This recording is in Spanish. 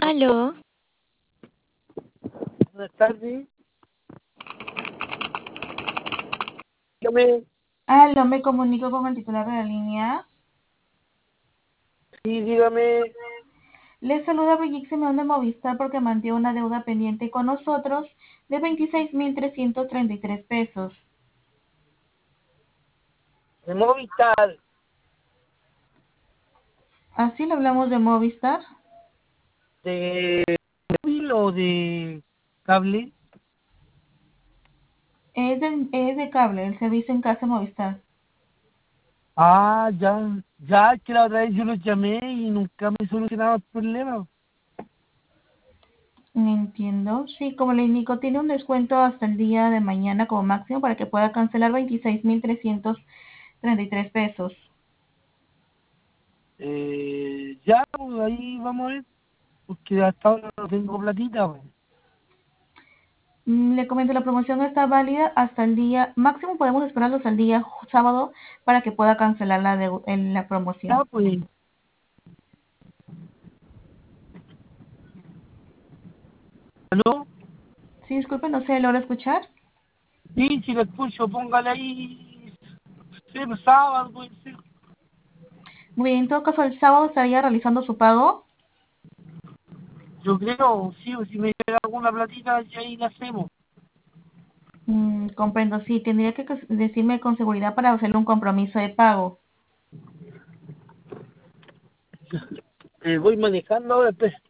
Aló, Buenas tardes. Dígame. Aló, me comunico con el titular de la línea. Sí, dígame. Le saluda Brigitte Simeón de Movistar porque mantiene una deuda pendiente con nosotros de 26.333 pesos. De Movistar. ¿Así le hablamos de Movistar? ¿De móvil o de cable? Es de cable, el servicio en casa de Movistar. Ah, ya. Ya, es que la otra vez yo los llamé y nunca me solucionaba el problema. Entiendo. Sí, como le indico, tiene un descuento hasta el día de mañana como máximo para que pueda cancelar 26.333 pesos. Ya, pues ahí vamos a ver. Porque hasta ahora no tengo platita, pues. Le comento, la promoción está válida hasta el día, máximo podemos esperarlo hasta el día sábado para que pueda cancelar la Ya, promoción. pues. ¿Aló? Sí, disculpe, no se logra escuchar. Sí, si lo escucho, póngale ahí. Sí, pues, sábado, puede ser. Muy bien, en todo caso, el sábado estaría realizando su pago. Yo creo, sí, o si me llega alguna platita, ya ahí la hacemos. Comprendo, sí, tendría que decirme con seguridad para hacerle un compromiso de pago. Voy manejando ahora, pues.